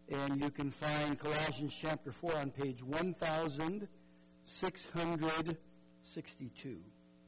And you can find Colossians chapter 4 on page 1662.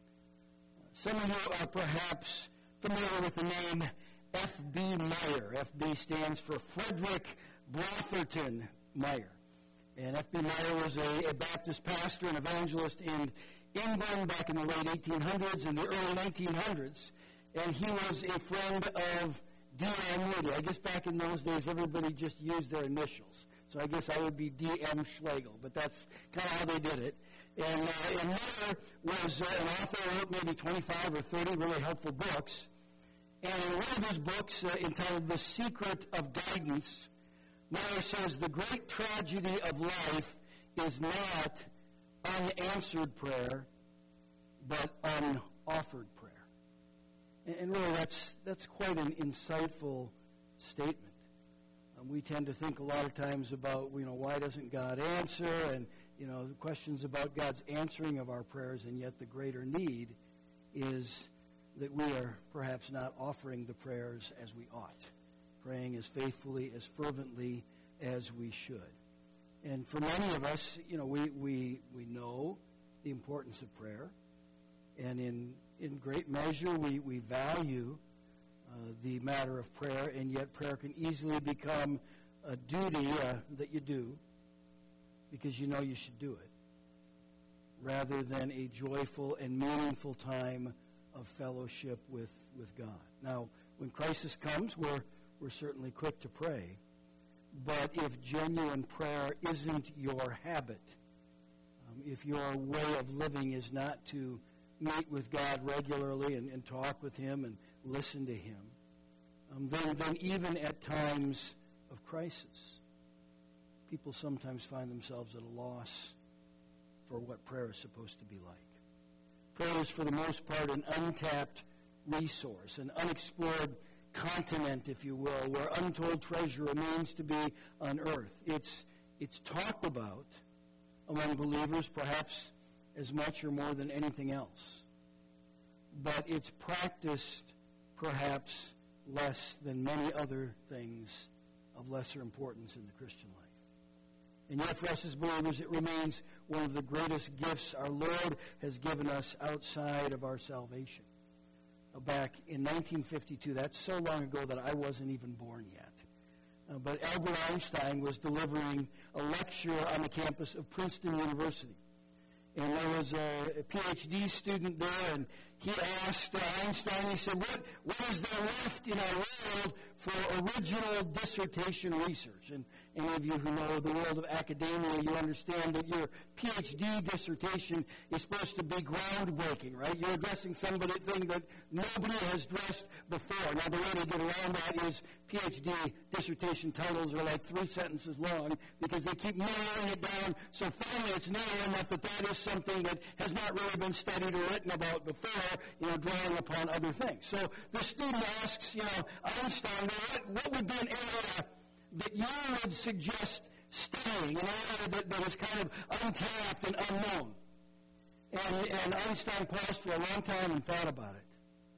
Some of you are perhaps familiar with the name F.B. Meyer. F.B. stands for Frederick Brotherton Meyer. And F.B. Meyer was a Baptist pastor and evangelist in England back in the late 1800s and the early 1900s. And he was a friend of D.M. Moody. I guess back in those days, everybody just used their initials. So I guess I would be D.M. Schlegel, but that's kind of how they did it. And Meyer was an author, wrote maybe 25 or 30 really helpful books. And in one of his books entitled The Secret of Guidance, Meyer says the great tragedy of life is not unanswered prayer, but unoffered prayer. And really, that's quite an insightful statement. We tend to think a lot of times about, why doesn't God answer, and, the questions about God's answering of our prayers, and yet the greater need is that we are perhaps not offering the prayers as we ought, praying as faithfully, as fervently as we should. And for many of us, we know the importance of prayer, and in great measure we value the matter of prayer, and yet prayer can easily become a duty that you do because you know you should do it, rather than a joyful and meaningful time of fellowship with God. Now, when crisis comes, we're certainly quick to pray, but if genuine prayer isn't your habit, if your way of living is not to meet with God regularly and talk with Him and listen to Him, then even at times of crisis, people sometimes find themselves at a loss for what prayer is supposed to be like. Prayer is, for the most part, an untapped resource, an unexplored continent, if you will, where untold treasure remains to be unearthed. It's talked about among believers perhaps as much or more than anything else, but it's practiced perhaps less than many other things of lesser importance in the Christian life. And yet for us as believers, it remains one of the greatest gifts our Lord has given us outside of our salvation. Back in 1952, that's so long ago that I wasn't even born yet. But Albert Einstein was delivering a lecture on the campus of Princeton University. And there was a PhD student there, and he asked Einstein, he said, what is there left in our world for original dissertation research? And any of you who know the world of academia, you understand that your PhD dissertation is supposed to be groundbreaking, right? You're addressing thing that nobody has addressed before. Now, the way to get around that is PhD dissertation titles are like 3 sentences long because they keep narrowing it down. So finally, it's narrow enough that is something that has not really been studied or written about before, drawing upon other things. So the student asks, Einstein, what would be an area that you would suggest studying, an area that is kind of untapped and unknown? And Einstein paused for a long time and thought about it.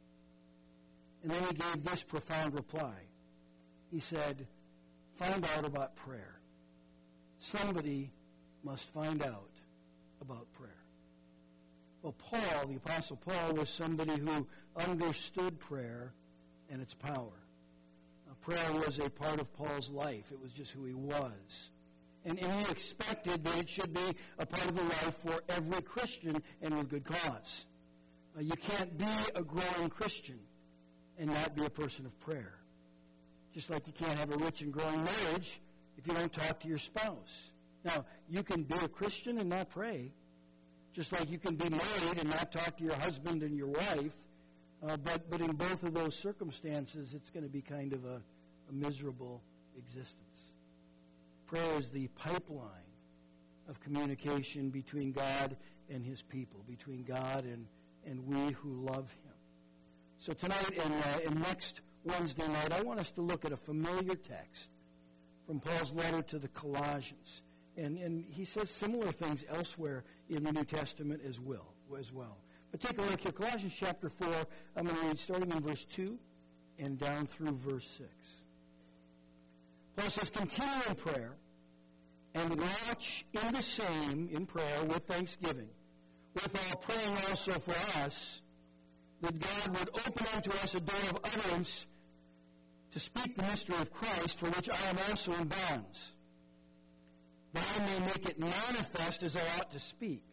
And then he gave this profound reply. He said, find out about prayer. Somebody must find out about prayer. Well, Paul, the Apostle Paul, was somebody who understood prayer and its power. Prayer was a part of Paul's life. It was just who he was. And he expected that it should be a part of the life for every Christian, and with good cause. You can't be a growing Christian and not be a person of prayer. Just like you can't have a rich and growing marriage if you don't talk to your spouse. Now, you can be a Christian and not pray, just like you can be married and not talk to your husband and your wife. But in both of those circumstances, it's going to be kind of a miserable existence. Prayer is the pipeline of communication between God and His people, between God and we who love Him. So tonight and next Wednesday night, I want us to look at a familiar text from Paul's letter to the Colossians. And he says similar things elsewhere in the New Testament as well. But take a look here. Colossians chapter 4, I'm going to read starting in verse 2 and down through verse 6. Paul says, continue in prayer, and watch in the same, in prayer, with thanksgiving, withal praying also for us, that God would open unto us a door of utterance to speak the mystery of Christ, for which I am also in bonds, that I may make it manifest as I ought to speak.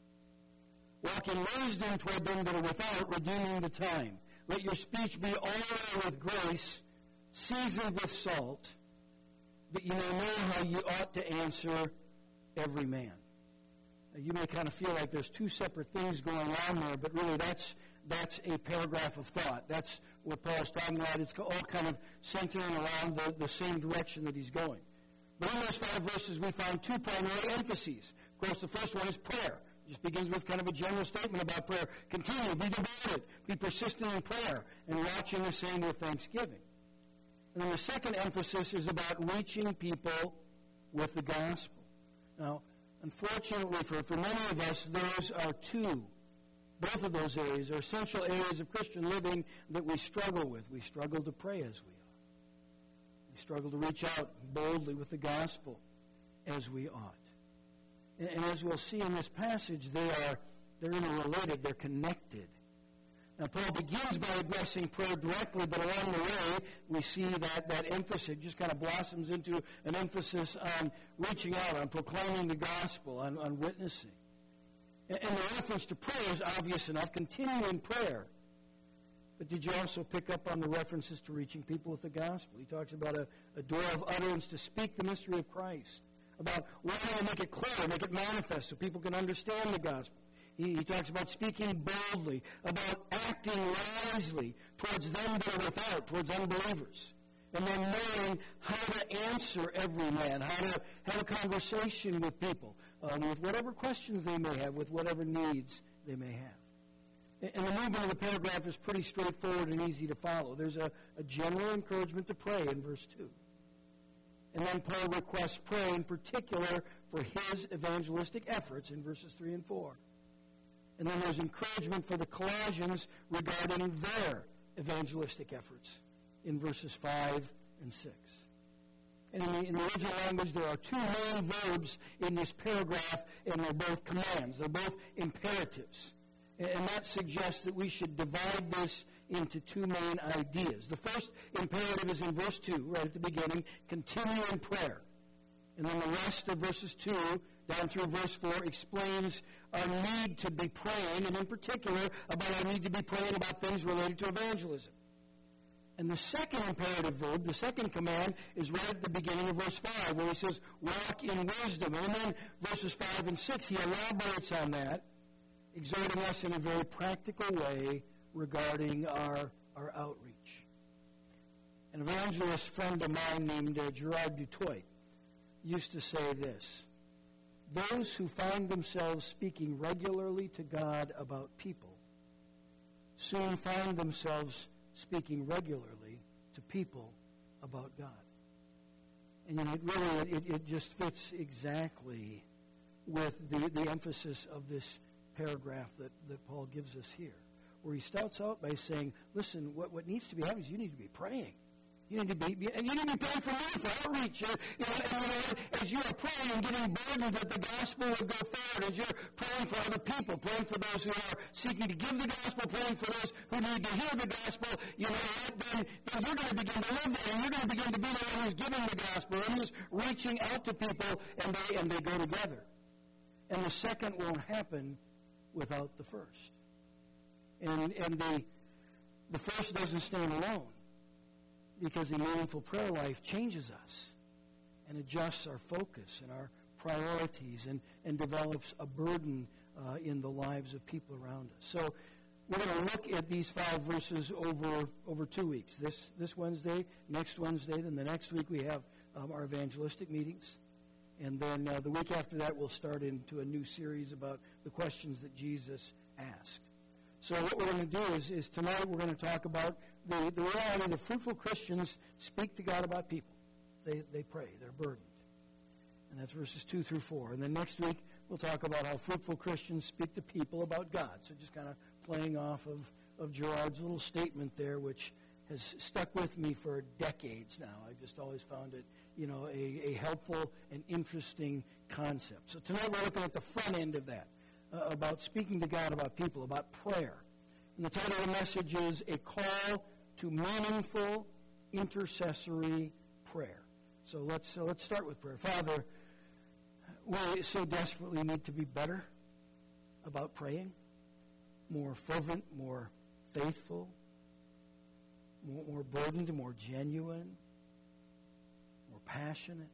Walk in wisdom toward them that are without, redeeming the time. Let your speech be all with grace, seasoned with salt, that you may know how you ought to answer every man. Now, you may kind of feel like there's two separate things going on there, but really that's a paragraph of thought. That's what Paul's talking about. It's all kind of centering around the same direction that he's going. But in those 5 verses, we find 2 primary emphases. Of course, the first one is prayer. It just begins with kind of a general statement about prayer. Continue, be devoted, be persistent in prayer, and watching the same with thanksgiving. And then the second emphasis is about reaching people with the gospel. Now, unfortunately, for many of us, those are both of those areas are essential areas of Christian living that we struggle with. We struggle to pray as we ought. We struggle to reach out boldly with the gospel as we ought. And as we'll see in this passage, they're interrelated, they're connected. Now, Paul begins by addressing prayer directly, but along the way, we see that emphasis just kind of blossoms into an emphasis on reaching out, on proclaiming the gospel, on witnessing. And the reference to prayer is obvious enough. Continue in prayer. But did you also pick up on the references to reaching people with the gospel? He talks about a door of utterance to speak the mystery of Christ, about wanting to make it clear, make it manifest so people can understand the gospel. He talks about speaking boldly, about acting wisely towards them that are without, towards unbelievers. And then knowing how to answer every man, how to have a conversation with people, with whatever questions they may have, with whatever needs they may have. And the movement of the paragraph is pretty straightforward and easy to follow. There's a general encouragement to pray in verse 2. And then Paul requests prayer in particular for his evangelistic efforts in verses 3 and 4. And then there's encouragement for the Colossians regarding their evangelistic efforts in verses 5 and 6. And in the original language, there are 2 main verbs in this paragraph, and they're both commands. They're both imperatives. And that suggests that we should divide this into 2 main ideas. The first imperative is in verse 2, right at the beginning, continue in prayer. And then the rest of verses 2 down through verse 4 explains our need to be praying, and in particular about our need to be praying about things related to evangelism. And the second imperative verb, the second command, is right at the beginning of verse 5, where he says, walk in wisdom. And then verses 5 and 6, he elaborates on that, exhorting us in a very practical way regarding our outreach. An evangelist friend of mine named Gerard Dutoit used to say this: those who find themselves speaking regularly to God about people soon find themselves speaking regularly to people about God. And it just fits exactly with the emphasis of this paragraph that Paul gives us here, where he starts out by saying, listen, what needs to be happening is you need to be praying. You need to be praying for me, for outreach. As you are praying and getting burdened that the gospel would go forward, as you're praying for other people, praying for those who are seeking to give the gospel, praying for those who need to hear the gospel, then you're going to begin to live there, and you're going to begin to be the one who's giving the gospel, and who's reaching out to people, and they go together. And the second won't happen without the first. And the first doesn't stand alone, because a meaningful prayer life changes us and adjusts our focus and our priorities and develops a burden in the lives of people around us. So we're going to look at these 5 verses over 2 weeks. This Wednesday, next Wednesday, then the next week we have our evangelistic meetings. And then the week after that we'll start into a new series about the questions that Jesus asked. So what we're going to do is tonight we're going to talk about the reality that fruitful Christians speak to God about people. They pray. They're burdened. And that's verses 2 through 4. And then next week we'll talk about how fruitful Christians speak to people about God. So just kind of playing off of Gerard's little statement there, which has stuck with me for decades now. I've just always found it a helpful and interesting concept. So tonight we're looking at the front end of that, about speaking to God about people, about prayer. And the title of the message is A Call to Meaningful Intercessory Prayer. So let's start with prayer. Father, we so desperately need to be better about praying, more fervent, more faithful, more burdened, more genuine, more passionate.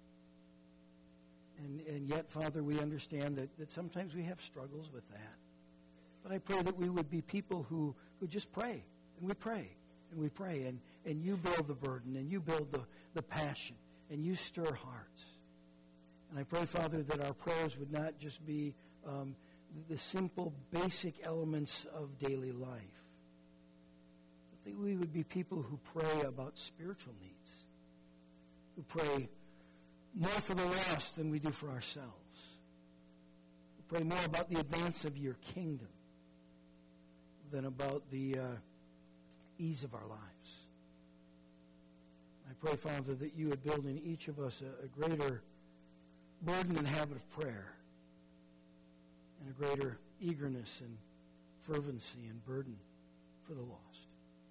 And yet, Father, we understand that sometimes we have struggles with that. But I pray that we would be people who just pray, and we pray, and we pray, and you build the burden, and you build the passion, and you stir hearts. And I pray, Father, that our prayers would not just be the simple, basic elements of daily life, but that we would be people who pray about spiritual needs, who pray more for the lost than we do for ourselves, who pray more about the advance of your kingdom than about the ease of our lives. I pray, Father, that you would build in each of us a greater burden and habit of prayer, and a greater eagerness and fervency and burden for the lost.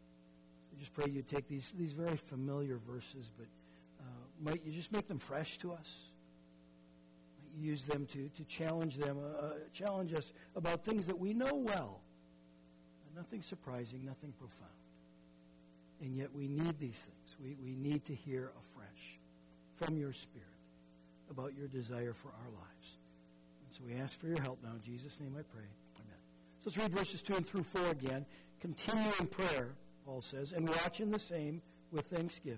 I just pray you'd take these very familiar verses, but might you just make them fresh to us? Might you use them to challenge us about things that we know well. Nothing surprising, nothing profound. And yet we need these things. We need to hear afresh from your Spirit about your desire for our lives. And so we ask for your help now. In Jesus' name I pray. Amen. So let's read verses 2 and through 4 again. Continue in prayer, Paul says, and watch in the same with thanksgiving.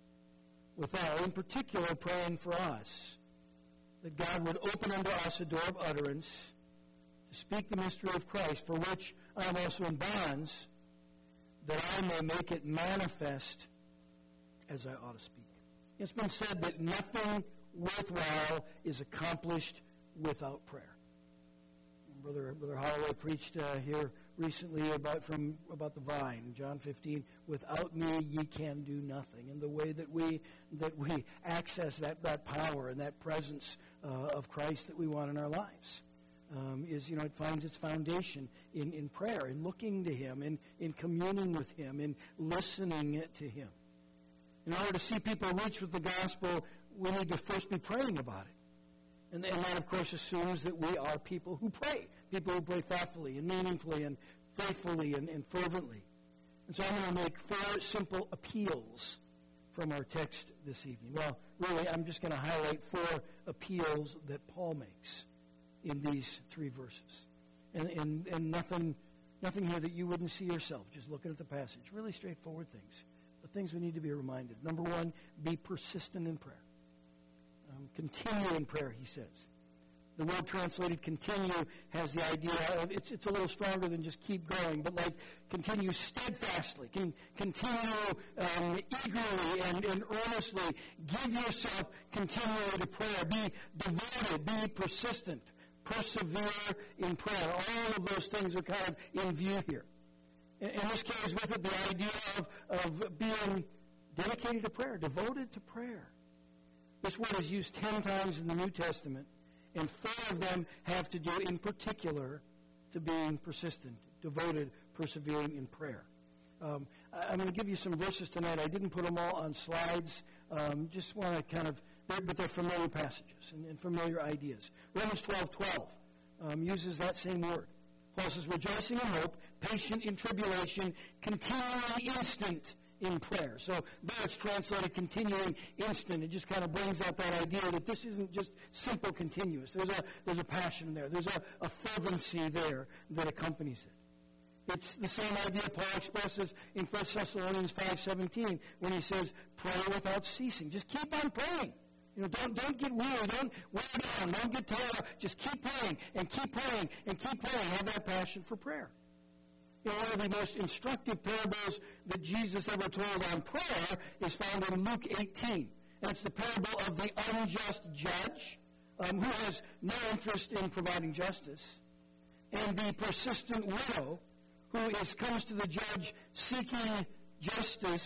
With all, in particular, praying for us, that God would open unto us a door of utterance to speak the mystery of Christ, for which I am also in bonds, that I may make it manifest as I ought to speak. It's been said that nothing worthwhile is accomplished without prayer. Brother Holloway preached here recently about the vine, John 15. Without me, ye can do nothing. And the way that we access that power and that presence of Christ that we want in our lives is, it finds its foundation in prayer, in looking to Him, in communing with Him, in listening to Him. In order to see people reach with the gospel, we need to first be praying about it. And that, of course, assumes that we are people who pray thoughtfully and meaningfully and faithfully and fervently. And so I'm going to make 4 simple appeals from our text this evening. Well, really, I'm just going to highlight 4 appeals that Paul makes in these 3 verses. And nothing here that you wouldn't see yourself, just looking at the passage. Really straightforward things, but things we need to be reminded. Number 1, be persistent in prayer. Continue in prayer, he says. The word translated continue has the idea of, it's a little stronger than just keep going, but like continue steadfastly, continue eagerly and earnestly. Give yourself continually to prayer. Be devoted, be persistent, persevere in prayer. All of those things are kind of in view here. And this carries with it the idea of being dedicated to prayer, devoted to prayer. This word is used 10 times in the New Testament, and 4 of them have to do, in particular, to being persistent, devoted, persevering in prayer. I'm going to give you some verses tonight. I didn't put them all on slides. Just want to but they're familiar passages and familiar ideas. Romans 12:12 uses that same word. Paul says, rejoicing in hope, patient in tribulation, continually instant in prayer. So there it's translated continuing instant. It just kind of brings out that idea that this isn't just simple continuous. There's a passion there. There's a fervency there that accompanies it. It's the same idea Paul expresses in 1 Thessalonians 5:17 when he says, pray without ceasing. Just keep on praying. Don't get weary. Don't wear down. Don't get tired. Just keep praying and keep praying and keep praying. Have that passion for prayer. One of the most instructive parables that Jesus ever told on prayer is found in Luke 18. And it's the parable of the unjust judge who has no interest in providing justice, and the persistent widow who comes to the judge seeking justice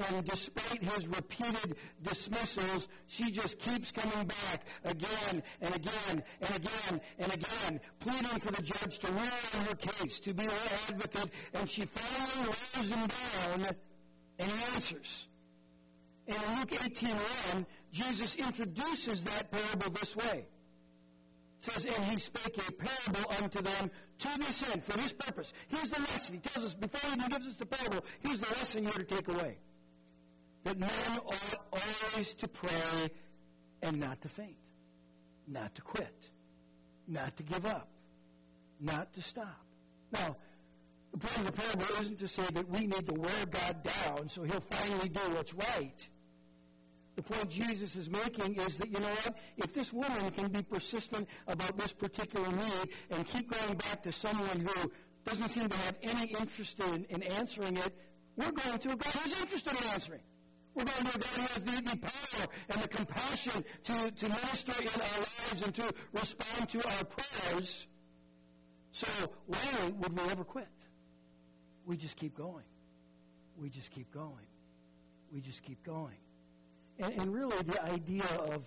And despite his repeated dismissals, she just keeps coming back again and again and again and again, pleading for the judge to rule on her case, to be her advocate. And she finally lays him down, and he answers. And in Luke 18:1, Jesus introduces that parable this way. It says, and he spake a parable unto them to this end, for this purpose. Here's the lesson. He tells us, before he even gives us the parable, here's the lesson you're to take away. That men ought always to pray and not to faint. Not to quit. Not to give up. Not to stop. Now, the point of the parable isn't to say that we need to wear God down so he'll finally do what's right. The point Jesus is making is that, you know what? If this woman can be persistent about this particular need and keep going back to someone who doesn't seem to have any interest in answering it, we're going to a God who's interested in answering. We're going to a God who has the power and the compassion to minister in our lives and to respond to our prayers. So why would we ever quit? We just keep going. We just keep going. We just keep going. And really, the idea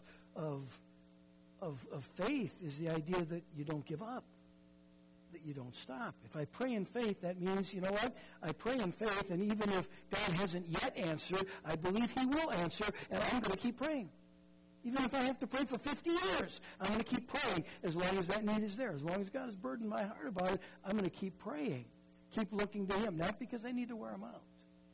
of faith is the idea that you don't give up, that you don't stop. If I pray in faith, that means, you know what? I pray in faith, and even if God hasn't yet answered, I believe he will answer, and I'm going to keep praying. Even if I have to pray for 50 years, I'm going to keep praying as long as that need is there. As long as God has burdened my heart about it, I'm going to keep praying. Keep looking to him, not because I need to wear him out,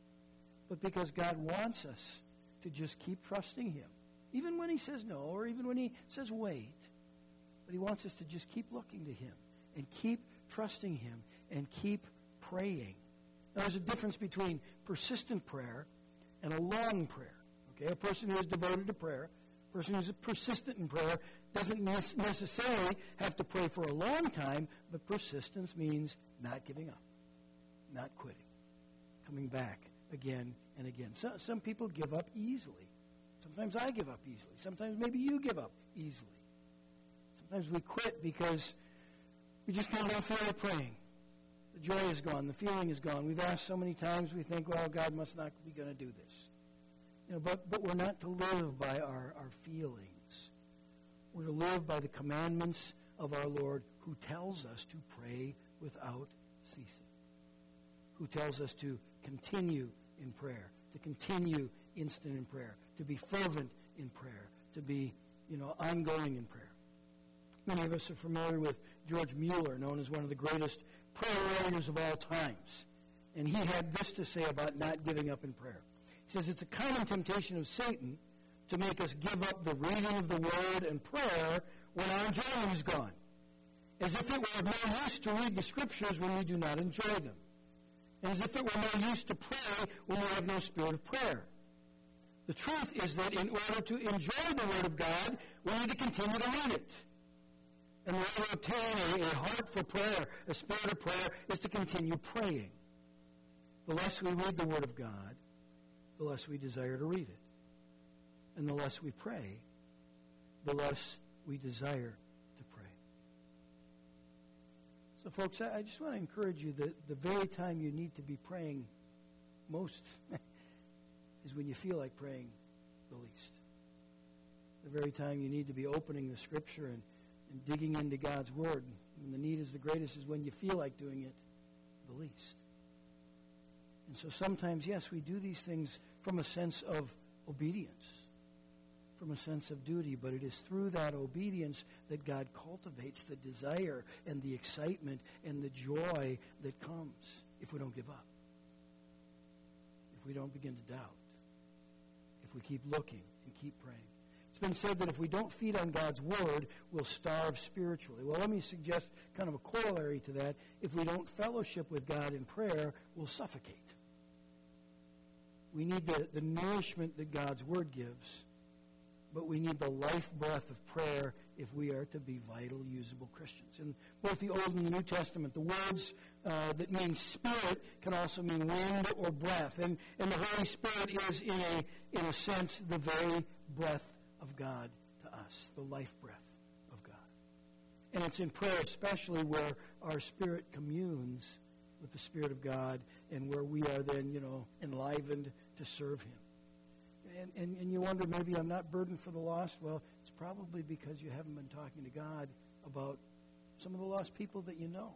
but because God wants us to just keep trusting him, even when he says no, or even when he says wait. But he wants us to just keep looking to him and keep trusting him and keep praying. Now, there's a difference between persistent prayer and a long prayer. Okay, a person who is devoted to prayer, a person who's persistent in prayer, doesn't necessarily have to pray for a long time, but persistence means not giving up, not quitting, coming back again and again. Some people give up easily. Sometimes I give up easily. Sometimes maybe you give up easily. Sometimes we quit because we just kind of don't feel like praying. The joy is gone. The feeling is gone. We've asked so many times, we think, well, God must not be going to do this. You know, but we're not to live by our feelings. We're to live by the commandments of our Lord, who tells us to pray without ceasing, who tells us to continue in prayer, to continue instant in prayer, to be fervent in prayer, to be, ongoing in prayer. Many of us are familiar with George Mueller, known as one of the greatest prayer warriors of all times. And he had this to say about not giving up in prayer. He says, it's a common temptation of Satan to make us give up the reading of the Word and prayer when our enjoyment is gone, as if it were of no use to read the Scriptures when we do not enjoy them, and as if it were no use to pray when we have no spirit of prayer. The truth is that in order to enjoy the Word of God, we need to continue to read it. And the way to obtain a heart for prayer, a spirit of prayer, is to continue praying. The less we read the Word of God, the less we desire to read it. And the less we pray, the less we desire to pray. So, folks, I just want to encourage you that the very time you need to be praying most is when you feel like praying the least. The very time you need to be opening the Scripture and digging into God's Word, when the need is the greatest, is when you feel like doing it the least. And so sometimes, yes, we do these things from a sense of obedience, from a sense of duty, but it is through that obedience that God cultivates the desire and the excitement and the joy that comes if we don't give up, if we don't begin to doubt, if we keep looking and keep praying. It's been said that if we don't feed on God's Word, we'll starve spiritually. Well, let me suggest kind of a corollary to that. If we don't fellowship with God in prayer, we'll suffocate. We need the nourishment that God's Word gives, but we need the life breath of prayer if we are to be vital, usable Christians. In both the Old and the New Testament, the words that mean spirit can also mean wind or breath. And the Holy Spirit is, in a sense, the very breath of God to us, the life breath of God. And it's in prayer especially where our spirit communes with the Spirit of God and where we are then, enlivened to serve him. And you wonder, maybe I'm not burdened for the lost. Well, it's probably because you haven't been talking to God about some of the lost people that you know.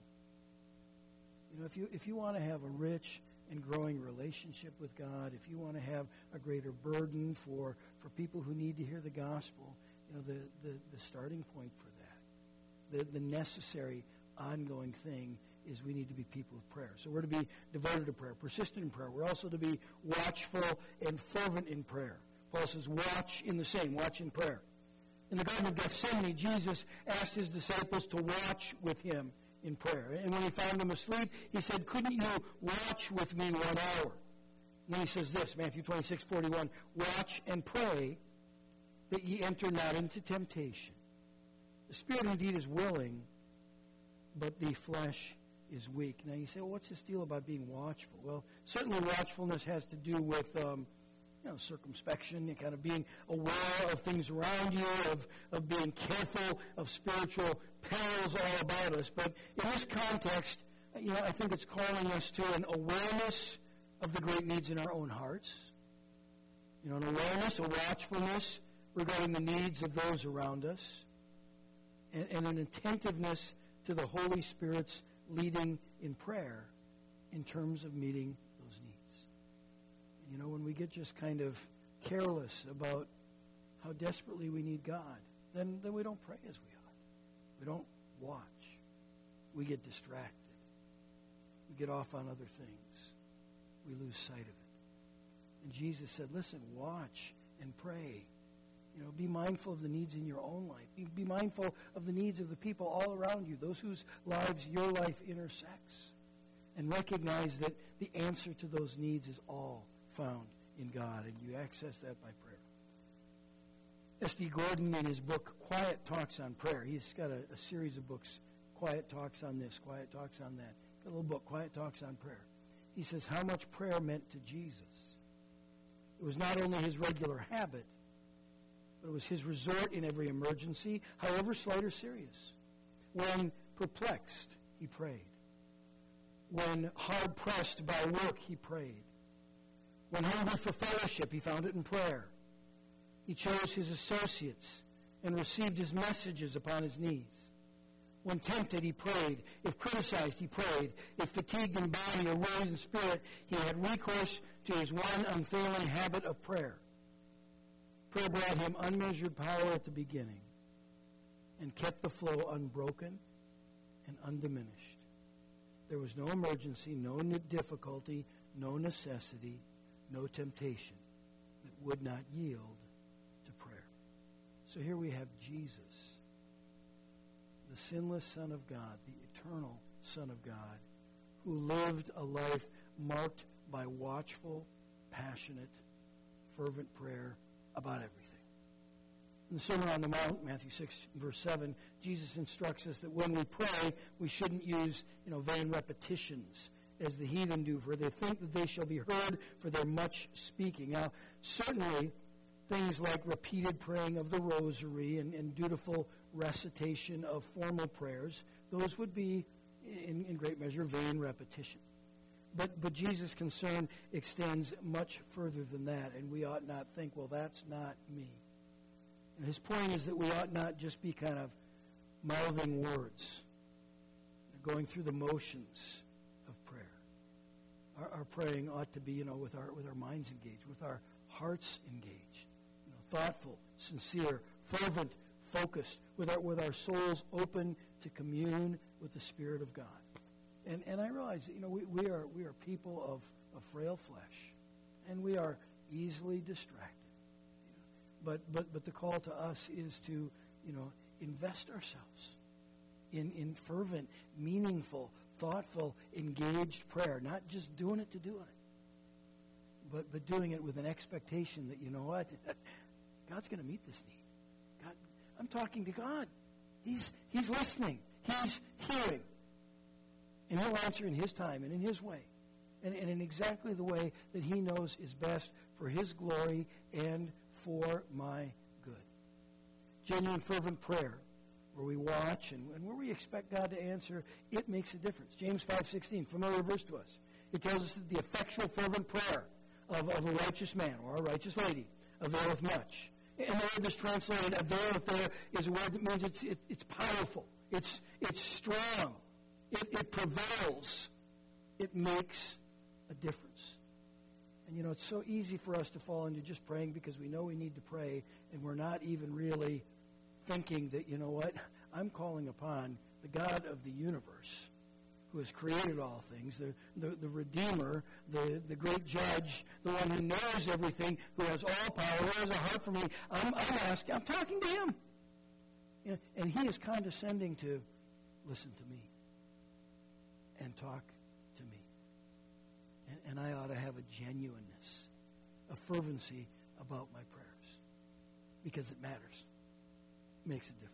You know, if you want to have a rich and growing relationship with God, if you want to have a greater burden for people who need to hear the gospel, you know, the starting point for that, the necessary ongoing thing is we need to be people of prayer. So we're to be devoted to prayer, persistent in prayer. We're also to be watchful and fervent in prayer. Paul says, watch in the same, watch in prayer. In the Garden of Gethsemane, Jesus asked his disciples to watch with him in prayer. And when he found them asleep, he said, couldn't you watch with me 1 hour? And then he says this, Matthew 26:41, watch and pray that ye enter not into temptation. The spirit indeed is willing, but the flesh is weak. Now you say, well, what's this deal about being watchful? Well, certainly watchfulness has to do with circumspection, and kind of being aware of things around you, of being careful of spiritual perils all about us. But in this context, I think it's calling us to an awareness of the great needs in our own hearts. An awareness, a watchfulness regarding the needs of those around us, and an attentiveness to the Holy Spirit's leading in prayer in terms of meeting those needs. When we get just kind of careless about how desperately we need God, then we don't pray as we ought. We don't watch. We get distracted. We get off on other things. We lose sight of it. And Jesus said, listen, watch and pray. Be mindful of the needs in your own life. Be mindful of the needs of the people all around you, those whose lives your life intersects. And recognize that the answer to those needs is all found in God, and you access that by prayer. S.D. Gordon, in his book, Quiet Talks on Prayer, he's got a series of books, Quiet Talks on this, Quiet Talks on that. Got a little book, Quiet Talks on Prayer. He says how much prayer meant to Jesus. It was not only his regular habit, but it was his resort in every emergency, however slight or serious. When perplexed, he prayed. When hard-pressed by work, he prayed. When hungry for fellowship, he found it in prayer. He chose his associates and received his messages upon his knees. When tempted, he prayed. If criticized, he prayed. If fatigued in body or wearied in spirit, he had recourse to his one unfailing habit of prayer. Prayer brought him unmeasured power at the beginning and kept the flow unbroken and undiminished. There was no emergency, no difficulty, no necessity, no temptation that would not yield to prayer. So here we have Jesus, the sinless Son of God, the eternal Son of God, who lived a life marked by watchful, passionate, fervent prayer about everything. In the Sermon on the Mount, Matthew 6, verse 7, Jesus instructs us that when we pray, we shouldn't use vain repetitions as the heathen do, for they think that they shall be heard for their much speaking. Now, certainly, things like repeated praying of the rosary and dutiful recitation of formal prayers, those would be, in great measure, vain repetition. But Jesus' concern extends much further than that, and we ought not think, well, that's not me. And his point is that we ought not just be kind of mouthing words, going through the motions of prayer. Our praying ought to be, with our minds engaged, with our hearts engaged, thoughtful, sincere, fervent, focused, with our souls open to commune with the Spirit of God. And I realize, we are people of frail flesh, and we are easily distracted. But the call to us is to, invest ourselves in fervent, meaningful, thoughtful, engaged prayer. Not just doing it to do it, but doing it with an expectation that, God's going to meet this need. God, I'm talking to God. He's listening. He's hearing. And he'll answer in his time and in his way. And in exactly the way that he knows is best for his glory and for my good. Genuine, fervent prayer, where we watch and where we expect God to answer, it makes a difference. James 5:16, familiar verse to us. It tells us that the effectual, fervent prayer of a righteous man or a righteous lady availeth much. And the word that's translated availeth there is a word that means it's powerful. It's strong. It prevails. It makes a difference. And it's so easy for us to fall into just praying because we know we need to pray, and we're not even really thinking that, I'm calling upon the God of the universe who has created all things, the Redeemer, the great Judge, the one who knows everything, who has all power, who has a heart for me. I'm talking to him. And he is condescending to listen to me and talk to me. And I ought to have a genuineness, a fervency about my prayers because it matters. It makes a difference.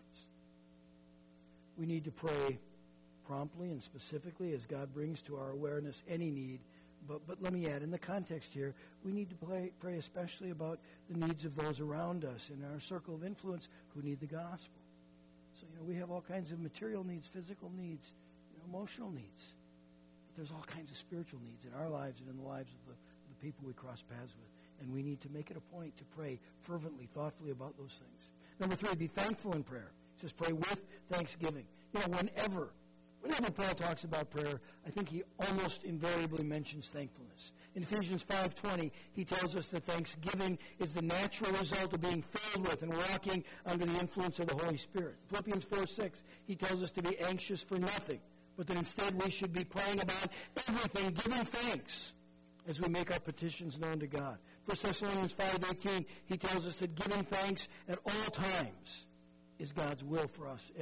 We need to pray promptly and specifically as God brings to our awareness any need. But let me add, in the context here, we need to pray especially about the needs of those around us in our circle of influence who need the gospel. So, we have all kinds of material needs, physical needs, emotional needs. But there's all kinds of spiritual needs in our lives and in the lives of the people we cross paths with. And we need to make it a point to pray fervently, thoughtfully about those things. Number 3, be thankful in prayer. It says pray with thanksgiving. Whenever Paul talks about prayer, I think he almost invariably mentions thankfulness. In Ephesians 5:20, he tells us that thanksgiving is the natural result of being filled with and walking under the influence of the Holy Spirit. Philippians 4:6, he tells us to be anxious for nothing, but that instead we should be praying about everything, giving thanks as we make our petitions known to God. 1 Thessalonians 5:18, he tells us that giving thanks at all times is God's will for us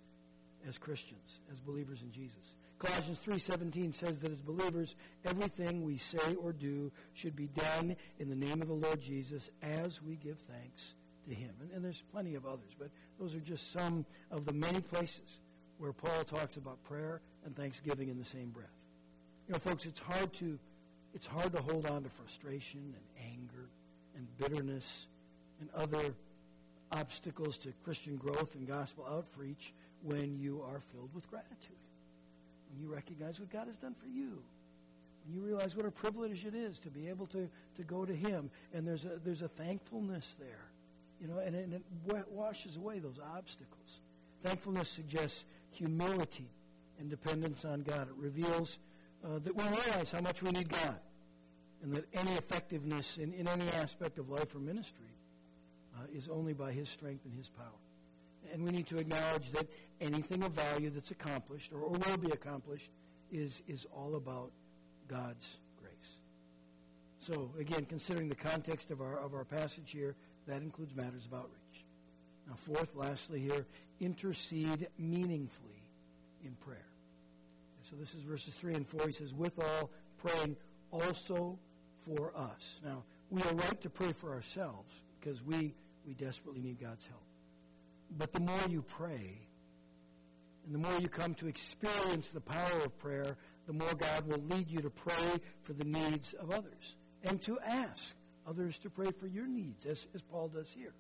as Christians, as believers in Jesus. Colossians 3:17 says that as believers, everything we say or do should be done in the name of the Lord Jesus as we give thanks to him. And there's plenty of others, but those are just some of the many places where Paul talks about prayer and thanksgiving in the same breath. Folks, it's hard to hold on to frustration and anger and bitterness and other obstacles to Christian growth and gospel outreach when you are filled with gratitude. When you recognize what God has done for you. When you realize what a privilege it is to be able to go to him. And there's a thankfulness there. And it washes away those obstacles. Thankfulness suggests humility and dependence on God. It reveals that we realize how much we need God. And that any effectiveness in any aspect of life or ministry is only by his strength and his power. And we need to acknowledge that anything of value that's accomplished or will be accomplished is all about God's grace. So, again, considering the context of our passage here, that includes matters of outreach. Now, fourth, lastly here, intercede meaningfully in prayer. So this is verses 3 and 4. He says, withal, praying also for us. Now, we are right to pray for ourselves because we desperately need God's help. But the more you pray, and the more you come to experience the power of prayer, the more God will lead you to pray for the needs of others and to ask others to pray for your needs, as Paul does here.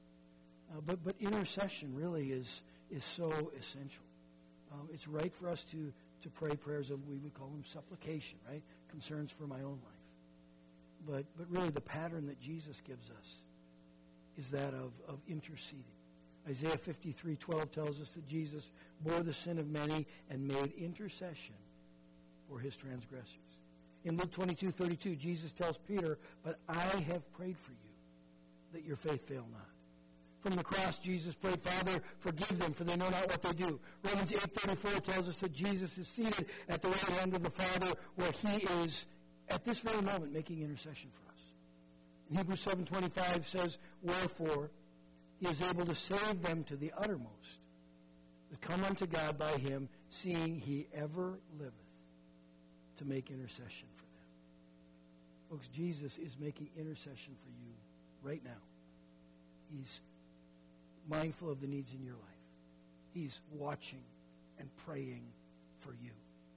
But intercession really is so essential. It's right for us to pray prayers of, we would call them supplication, right? Concerns for my own life. But really the pattern that Jesus gives us is that of interceding. Isaiah 53:12 tells us that Jesus bore the sin of many and made intercession for his transgressors. In Luke 22:32, Jesus tells Peter, but I have prayed for you, that your faith fail not. From the cross, Jesus prayed, Father, forgive them, for they know not what they do. Romans 8:34 tells us that Jesus is seated at the right hand of the Father, where he is, at this very moment, making intercession for us. And Hebrews 7:25 says, wherefore, he is able to save them to the uttermost, that come unto God by him, seeing he ever liveth to make intercession for them. Folks, Jesus is making intercession for you right now. He's mindful of the needs in your life. He's watching and praying for you.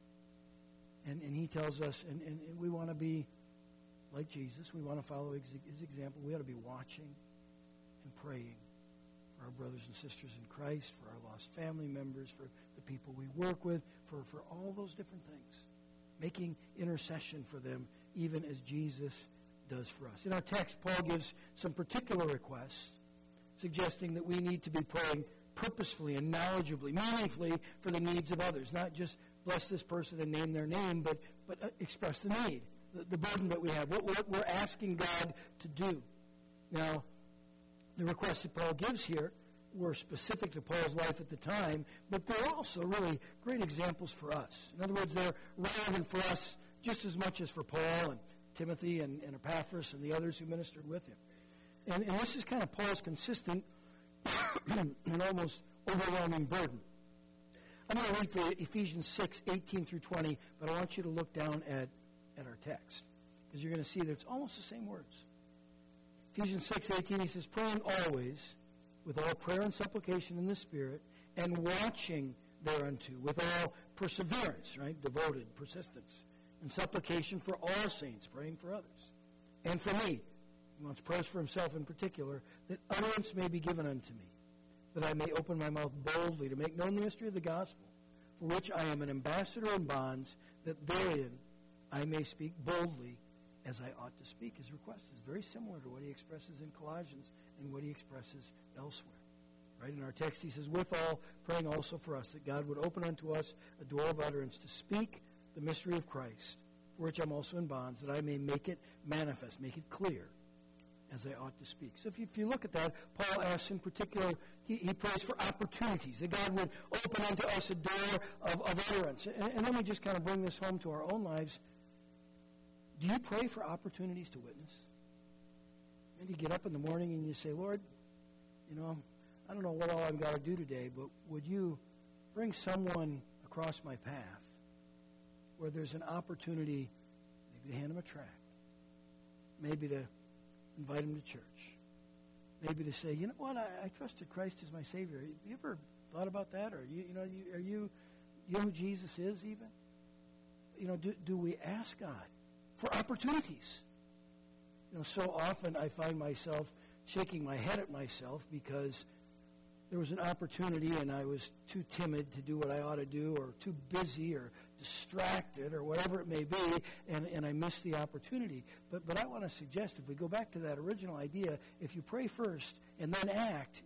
And he tells us, and we want to be like Jesus. We want to follow his example. We ought to be watching and praying for our brothers and sisters in Christ, for our lost family members, for the people we work with, for all those different things. Making intercession for them, even as Jesus does for us. In our text, Paul gives some particular requests, suggesting that we need to be praying purposefully and knowledgeably, meaningfully for the needs of others. Not just bless this person and name their name, but express the need, the burden that we have, what we're asking God to do. Now, the requests that Paul gives here were specific to Paul's life at the time, but they're also really great examples for us. In other words, they're relevant for us just as much as for Paul and Timothy and Epaphras and the others who ministered with him. And this is kind of Paul's consistent and almost overwhelming burden. I'm going to read for Ephesians 6, 18 through 20, but I want you to look down at our text, because you're going to see that it's almost the same words. Ephesians 6, 18, he says, praying always with all prayer and supplication in the Spirit, and watching thereunto with all perseverance, right? Devoted, persistence, and supplication for all saints, praying for others. And for me, he wants prayers for himself in particular, that utterance may be given unto me, that I may open my mouth boldly to make known the mystery of the gospel, for which I am an ambassador in bonds, that therein I may speak boldly as I ought to speak. His request is very similar to what he expresses in Colossians and what he expresses elsewhere. Right? In our text, he says, withal, praying also for us, that God would open unto us a door of utterance to speak the mystery of Christ, for which I'm also in bonds, that I may make it manifest, make it clear, as I ought to speak. So if you look at that, Paul asks in particular, he prays for opportunities, that God would open unto us a door of utterance. And let me just kind of bring this home to our own lives. Do you pray for opportunities to witness? And you get up in the morning and you say, Lord, I don't know what all I've got to do today, but would you bring someone across my path where there's an opportunity maybe to hand them a tract, maybe to invite them to church, maybe to say, you know what, I trusted Christ as my Savior. Have you ever thought about that? Or are you know who Jesus is even? Do we ask God for opportunities? So often I find myself shaking my head at myself because there was an opportunity and I was too timid to do what I ought to do, or too busy or distracted or whatever it may be, and I missed the opportunity. But I want to suggest, if we go back to that original idea, if you pray first and then act,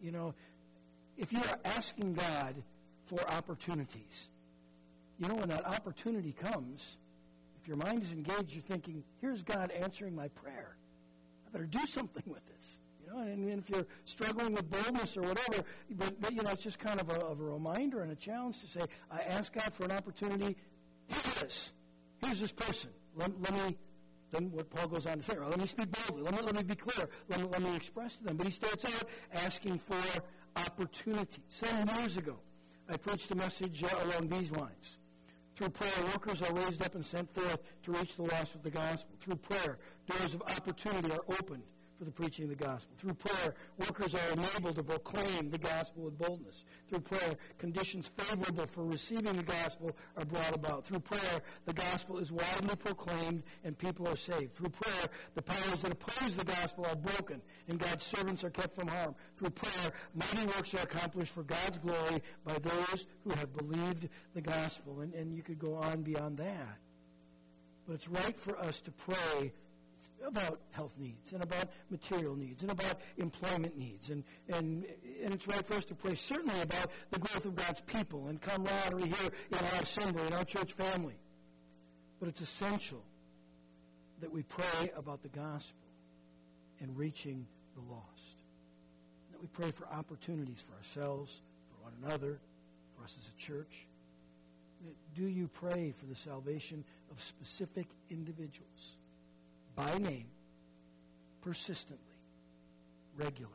if you are asking God for opportunities, when that opportunity comes, if your mind is engaged, you're thinking, here's God answering my prayer. I better do something with this. And if you're struggling with boldness or whatever, but it's just kind of a reminder and a challenge to say, I ask God for an opportunity. Here it is. Here's this person. Let me, then what Paul goes on to say, let me speak boldly. Let me be clear. Let me express to them. But he starts out asking for opportunity. 7 years ago, I preached a message along these lines. Through prayer, workers are raised up and sent forth to reach the lost with the gospel. Through prayer, doors of opportunity are opened for the preaching of the gospel. Through prayer, workers are enabled to proclaim the gospel with boldness. Through prayer, conditions favorable for receiving the gospel are brought about. Through prayer, the gospel is widely proclaimed and people are saved. Through prayer, the powers that oppose the gospel are broken and God's servants are kept from harm. Through prayer, mighty works are accomplished for God's glory by those who have believed the gospel. And you could go on beyond that. But it's right for us to pray about health needs and about material needs and about employment needs. And it's right for us to pray certainly about the growth of God's people and camaraderie here in our assembly, in our church family. But it's essential that we pray about the gospel and reaching the lost. That we pray for opportunities for ourselves, for one another, for us as a church. Do you pray for the salvation of specific individuals? By name, persistently, regularly.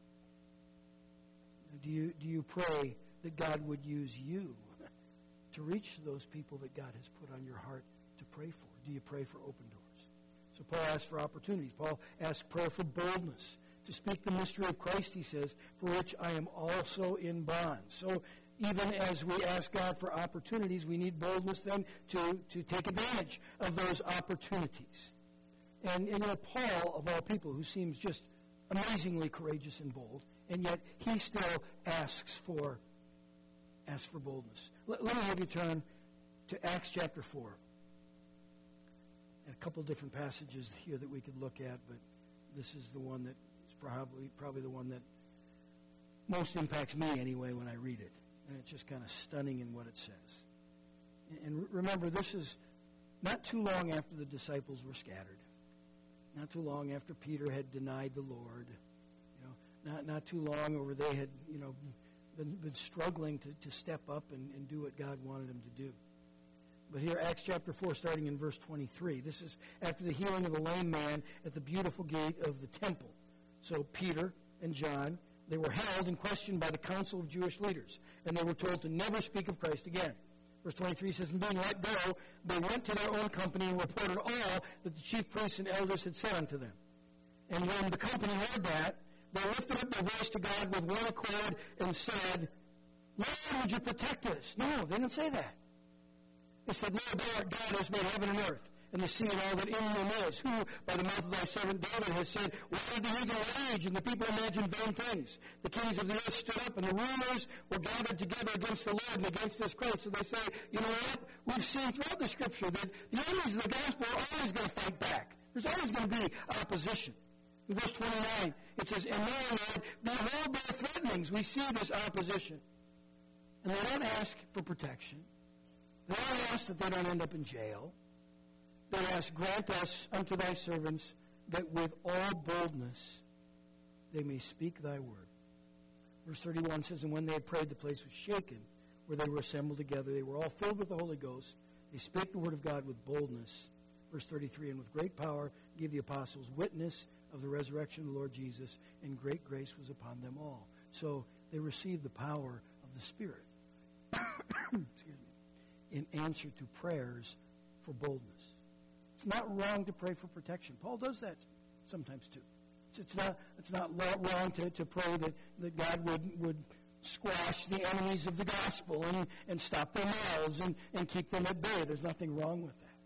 Do you pray that God would use you to reach those people that God has put on your heart to pray for? Do you pray for open doors? So Paul asks for opportunities. Paul asks prayer for boldness to speak the mystery of Christ, he says, for which I am also in bonds. So even as we ask God for opportunities, we need boldness then to take advantage of those opportunities. And Paul, of all people, who seems just amazingly courageous and bold, and yet he still asks for boldness. Let me have you turn to Acts chapter 4. a couple different passages here that we could look at, but this is the one that is probably the one that most impacts me anyway when I read it. And it's just kind of stunning in what it says. And remember, this is not too long after the disciples were scattered. Not too long after Peter had denied the Lord. Not too long over they had, been struggling to step up and do what God wanted them to do. But here, Acts chapter 4, starting in verse 23. This is after the healing of the lame man at the beautiful gate of the temple. So Peter and John, they were held and questioned by the council of Jewish leaders, and they were told to never speak of Christ again. Verse 23 says, and being let go, they went to their own company and reported all that the chief priests and elders had said unto them. And when the company heard that, they lifted up their voice to God with one accord and said, Lord, would you protect us? No, they didn't say that. They said, Lord, thou art God, has made heaven and earth, and the sea and all that in them is, who by the mouth of thy servant David has said, why did the eagle rage, and the people imagine vain things? The kings of the earth stood up, and the rulers were gathered together against the Lord and against this Christ. So they say, you know what? We've seen throughout the Scripture that the enemies of the gospel are always going to fight back. There's always going to be opposition. In verse 29, it says, and now, Lord, behold their threatenings. We see this opposition. And they don't ask for protection. They don't ask that they don't end up in jail. They ask, grant us unto thy servants that with all boldness they may speak thy word. Verse 31 says, and when they had prayed, the place was shaken, where they were assembled together. They were all filled with the Holy Ghost. They spake the word of God with boldness. Verse 33, and with great power gave the apostles witness of the resurrection of the Lord Jesus, and great grace was upon them all. So they received the power of the Spirit. Excuse me. In answer to prayers for boldness. It's not wrong to pray for protection. Paul does that sometimes too. It's not wrong to pray that God would squash the enemies of the gospel and stop their mouths and keep them at bay. There's nothing wrong with that.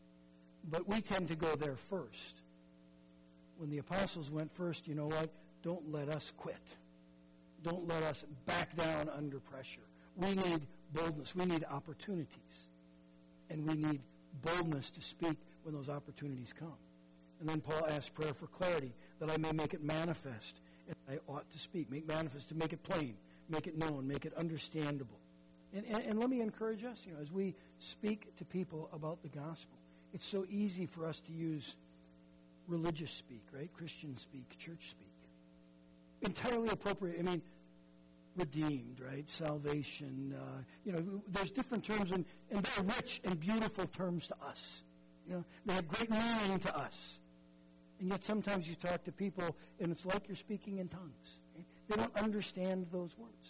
But we tend to go there first. When the apostles went first, you know what? Don't let us quit. Don't let us back down under pressure. We need boldness. We need opportunities. And we need boldness to speak when those opportunities come. And then Paul asks prayer for clarity, that I may make it manifest, and I ought to speak. Make manifest, to make it plain, make it known, make it understandable. And let me encourage us, as we speak to people about the gospel, it's so easy for us to use religious speak, right? Christian speak, church speak. Entirely appropriate. I mean, redeemed, right? Salvation. There's different terms, and they're rich and beautiful terms to us. They have great meaning to us. And yet sometimes you talk to people, and it's like you're speaking in tongues. Right? They don't understand those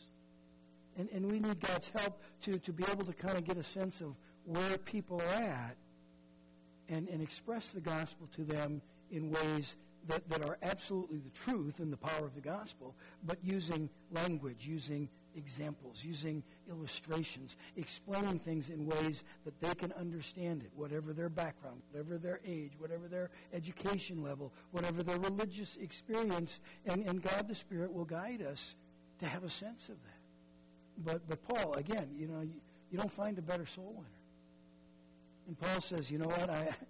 words. And we need God's help to be able to kind of get a sense of where people are at and express the gospel to them in ways that are absolutely the truth and the power of the gospel, but using language, using examples, using illustrations, explaining things in ways that they can understand it, whatever their background, whatever their age, whatever their education level, whatever their religious experience, and God the Spirit will guide us to have a sense of that. But Paul, again, you don't find a better soul winner. And Paul says, you know what,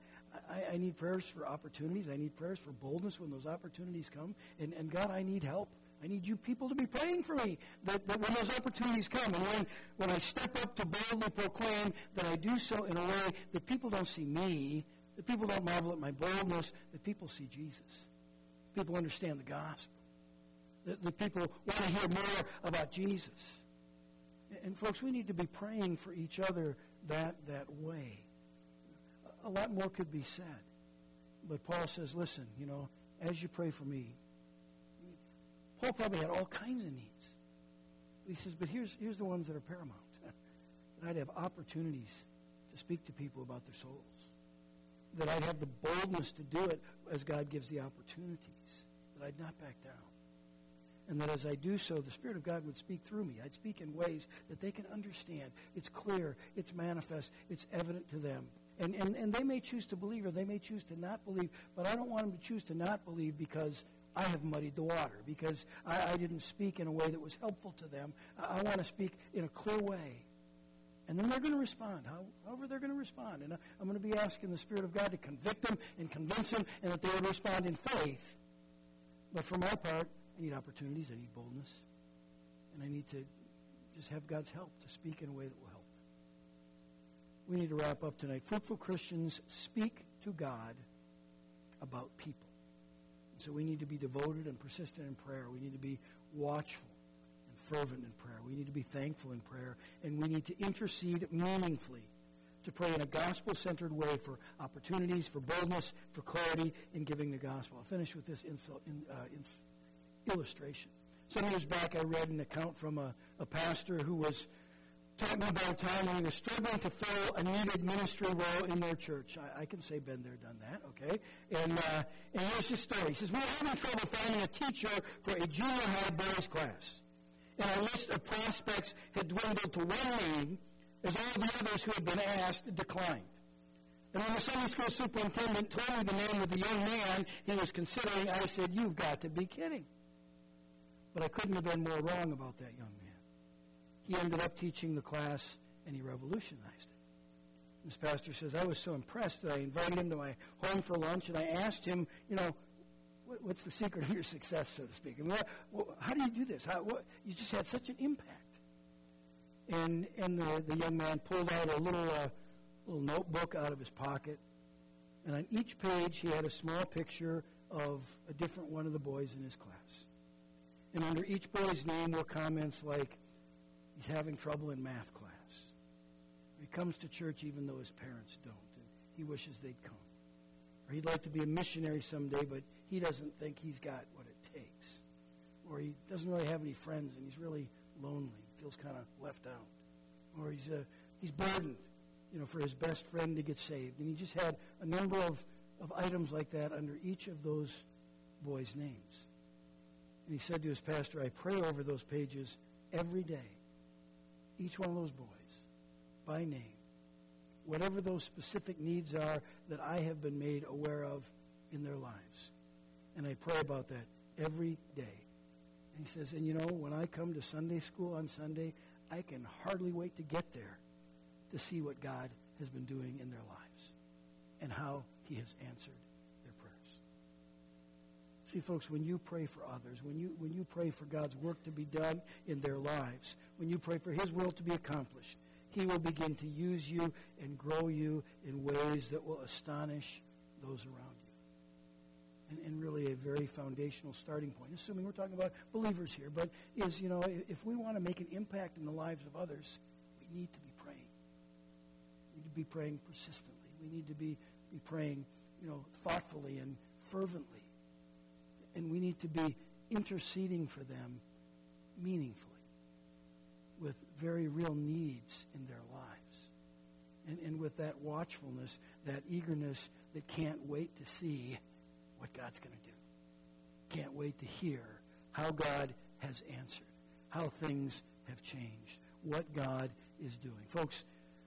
I need prayers for opportunities. I need prayers for boldness when those opportunities come. And God, I need help. I need you people to be praying for me that when those opportunities come and when I step up to boldly proclaim, that I do so in a way that people don't see me, that people don't marvel at my boldness, that people see Jesus. People understand the gospel. That people want to hear more about Jesus. And folks, we need to be praying for each other that way. A lot more could be said. But Paul says, listen, as you pray for me, Paul probably had all kinds of needs. He says, but here's the ones that are paramount. That I'd have opportunities to speak to people about their souls. That I'd have the boldness to do it as God gives the opportunities. That I'd not back down. And that as I do so, the Spirit of God would speak through me. I'd speak in ways that they can understand. It's clear, it's manifest, it's evident to them. And they may choose to believe or they may choose to not believe, but I don't want them to choose to not believe because I have muddied the water, because I didn't speak in a way that was helpful to them. I want to speak in a clear way And then they're going to respond, however they're going to respond. And I'm going to be asking the Spirit of God to convict them and convince them, and that they would respond in faith. But for my part, I need opportunities, I need boldness, and I need to just have God's help to speak in a way that will help. We need to wrap up tonight. Fruitful Christians speak to God about people. And so we need to be devoted and persistent in prayer. We need to be watchful and fervent in prayer. We need to be thankful in prayer. And we need to intercede meaningfully, to pray in a gospel-centered way for opportunities, for boldness, for clarity in giving the gospel. I'll finish with this illustration. Some years back, I read an account from a pastor who was talking about a time when he was struggling to fill a needed ministry role in their church. I can say been there, done that, okay? And here's his story. He says, we were having trouble finding a teacher for a junior high boys class. And our list of prospects had dwindled to one name, as all the others who had been asked declined. And when the Sunday school superintendent told me the name of the young man he was considering, I said, you've got to be kidding. But I couldn't have been more wrong about that young man. He ended up teaching the class, and he revolutionized it. This pastor says, I was so impressed that I invited him to my home for lunch, and I asked him, what's the secret of your success, so to speak? And how do you do this? You just had such an impact. And the young man pulled out a little notebook out of his pocket, and on each page he had a small picture of a different one of the boys in his class. And under each boy's name were comments like, he's having trouble in math class. He comes to church even though his parents don't, and he wishes they'd come. Or he'd like to be a missionary someday, but he doesn't think he's got what it takes. Or he doesn't really have any friends, and he's really lonely, feels kind of left out. Or he's burdened, for his best friend to get saved. And he just had a number of items like that under each of those boys' names. And he said to his pastor, I pray over those pages every day, each one of those boys, by name, whatever those specific needs are that I have been made aware of in their lives. And I pray about that every day. And he says, and when I come to Sunday school on Sunday, I can hardly wait to get there to see what God has been doing in their lives and how he has answered their prayers. See, folks, when you pray for others, when you pray for God's work to be done in their lives, when you pray for his will to be accomplished, he will begin to use you and grow you in ways that will astonish those around you. And really a very foundational starting point, assuming we're talking about believers here, but is, if we want to make an impact in the lives of others, we need to be praying. We need to be praying persistently. We need to be praying, thoughtfully and fervently. And we need to be interceding for them meaningfully, with very real needs in their lives. And with that watchfulness, that eagerness that can't wait to see what God's going to do. Can't wait to hear how God has answered, how things have changed, what God is doing. Folks,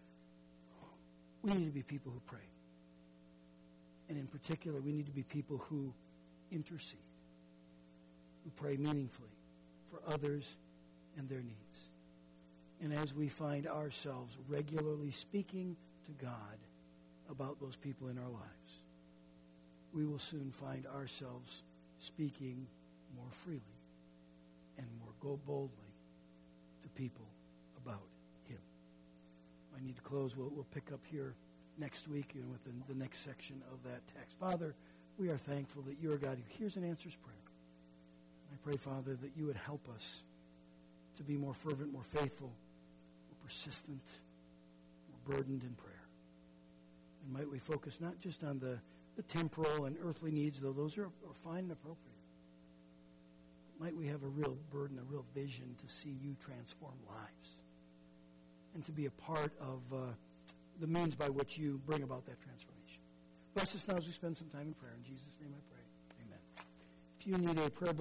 we need to be people who pray. And in particular, we need to be people who intercede, who pray meaningfully for others and their needs. And as we find ourselves regularly speaking to God about those people in our lives, we will soon find ourselves speaking more freely and more boldly to people about him. I need to close. We'll pick up here next week with the next section of that text. Father, we are thankful that you are God who hears and answers prayer. I pray, Father, that you would help us to be more fervent, more faithful, more persistent, more burdened in prayer. And might we focus not just on the temporal and earthly needs, though those are fine and appropriate. But might we have a real burden, a real vision to see you transform lives and to be a part of the means by which you bring about that transformation. Bless us now as we spend some time in prayer. In Jesus' name I pray. Amen. If you need a prayer